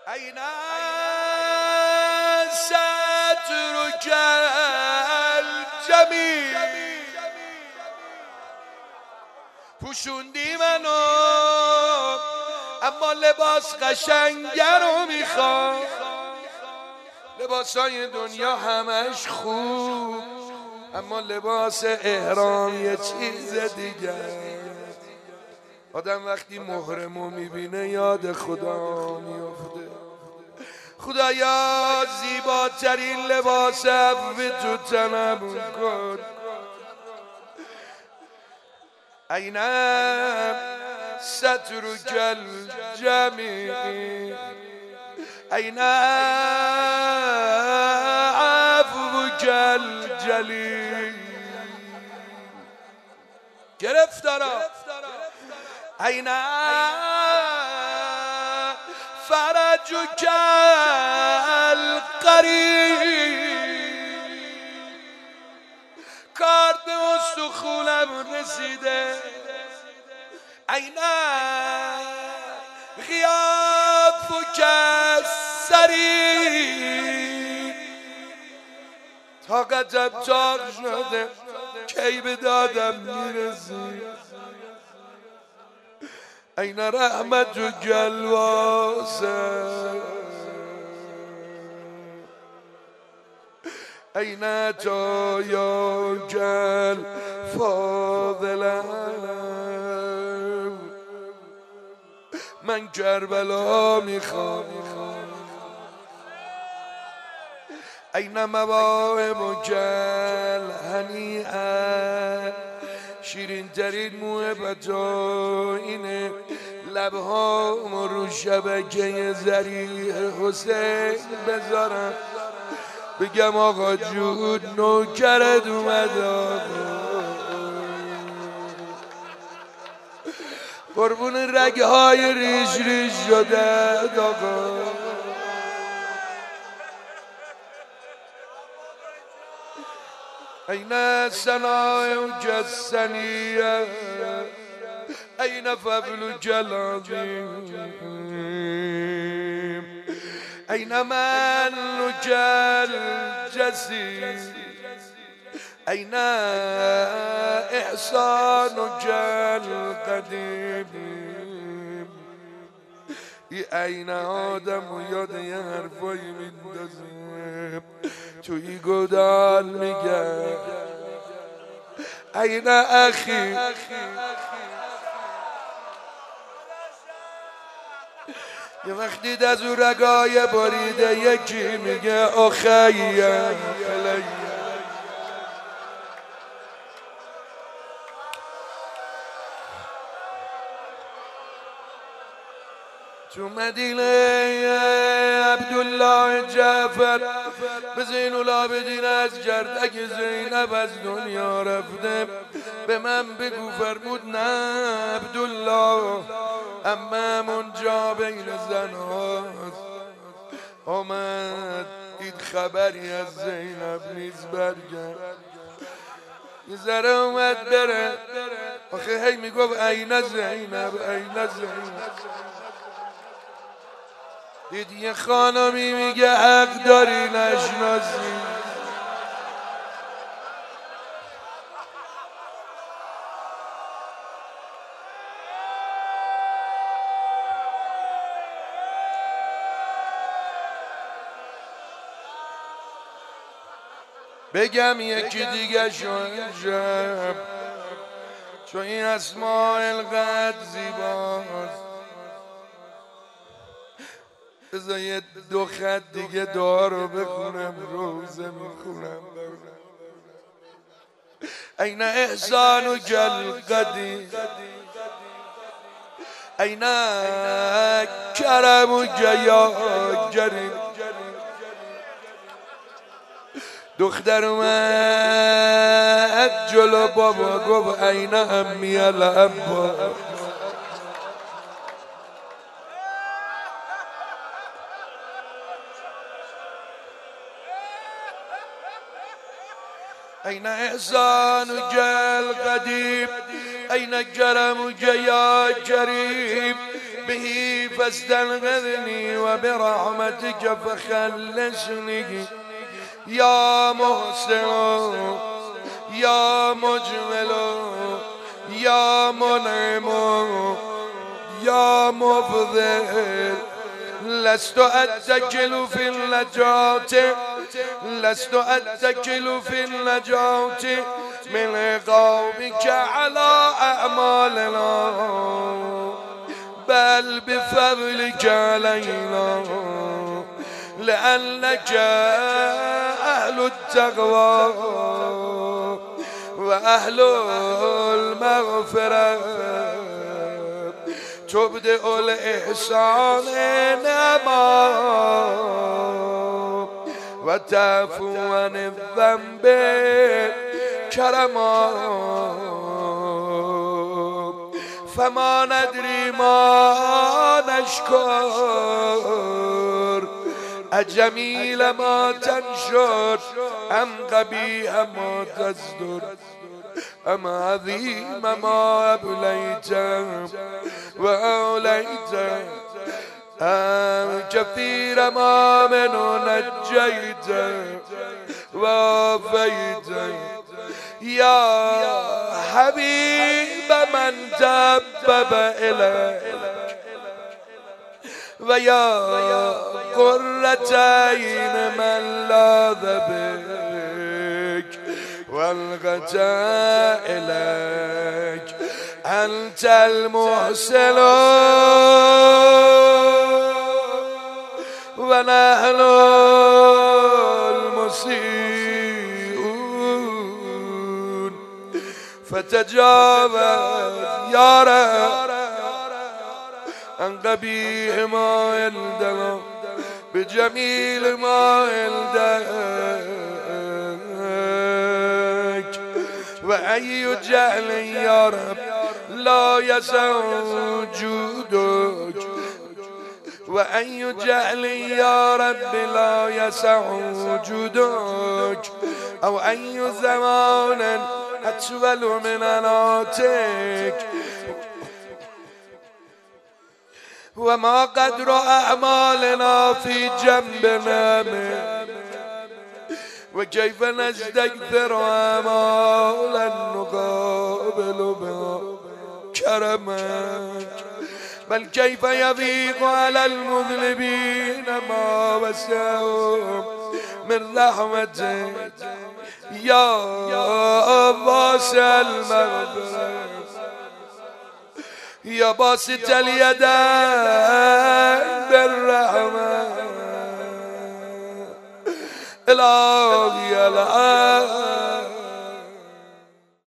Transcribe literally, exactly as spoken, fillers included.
أين سترك الجمیل پوشوندی منو اما لباس قشنگه رو میخوام. لباسای دنیا همش خوب اما لباس احرام یه چیز دیگه. آدم وقتی محرمو میبینه یاد خدا میفته. خدایا زیباترین لباس عفو تو تنم کن. این سترک الجمیل این عفوک الجلیل. گرفتارا این فرجک القریب. کار به استخونم رسیده. این غیابک السریع. طاقتم تاق شده کی به دادم میرسی. این رحمتک الواسع این عطایاک الفاضلة. من کربلا میخوام. این مواهبک الهنیئة. شیرین ترین محبتا اینه لبهام رو شبکه ذریع حسین بذارم بگم آقا جون نوکرت اومد. قربون رگهای ریش ریش شده آقا. این ثناؤک الثنیه این فضلک العظیم این منک الجسیم این احسانک القدیم. این آدم و یاد یه حرفایی میندازه توی گودال میگه این اخی یه وقتی از او رگای بریده یکی میگه اخیم خلیم. تو مدینه عبدالله جعفر به زین العابدین از گردک زینب از دنیا رفته. به من بگو فرمود نه عبدالله امم اونجا بین زنهاست. آمد دید خبری از زینب نیز برگرد. یه ذره اومد بره آخه هی میگفت این زینب این زینب. دید یه خانمی میگه حق داری نشناسی. بگم یکی دیگه شب چون این اسماء القدر زیباست. بذار یه دو خط دیگه دعا رو بخونم روزه میخونم. این احسانک القدیر این کرمک یا کریم. دختر اومد جلو بابا گفت این امی العباس. این احسانک القدیم این کرمک یا کریم به فاستنقذني وبرحمتك فخلصني يا محسن يا مجمل يا منعم يا مفضل لست أتكل في النجاة لست أتكل في النجاة من قومك على أعمالنا بل بفضلك علينا لأنك أهل التقوى وأهل المغفرة تبدئ الإحسان نما وتعفو عن الذنب كرما فما ندري ما نشكر أجميل ما تنشر أم قبيح ما تصدر أم عظيم ما أبليت وأوليت أم كثير ما منه نجيت ووفيت يا حبيب من تبب إليك ويا قرة عين من لاذ بك والغتا إليك أنت المحسن ونحن المسيئون فتجاوز يا رب عن قبيح ما عندنا بجميل ما عندك وأي جهل يا رب لا يسع وجودك وأي جهل يا رب لا يسع وجودك أو أي زمان أطول من أناتك وما قدر أعمالنا في جنبنا وكيف نستكثر أعمالا نقابل بها كرمك بل كيف يضيق على المذنبين ما وسعهم من رحمتك يا واسع المغفرة يا باسط اليدين بالرحمة إلهي الآن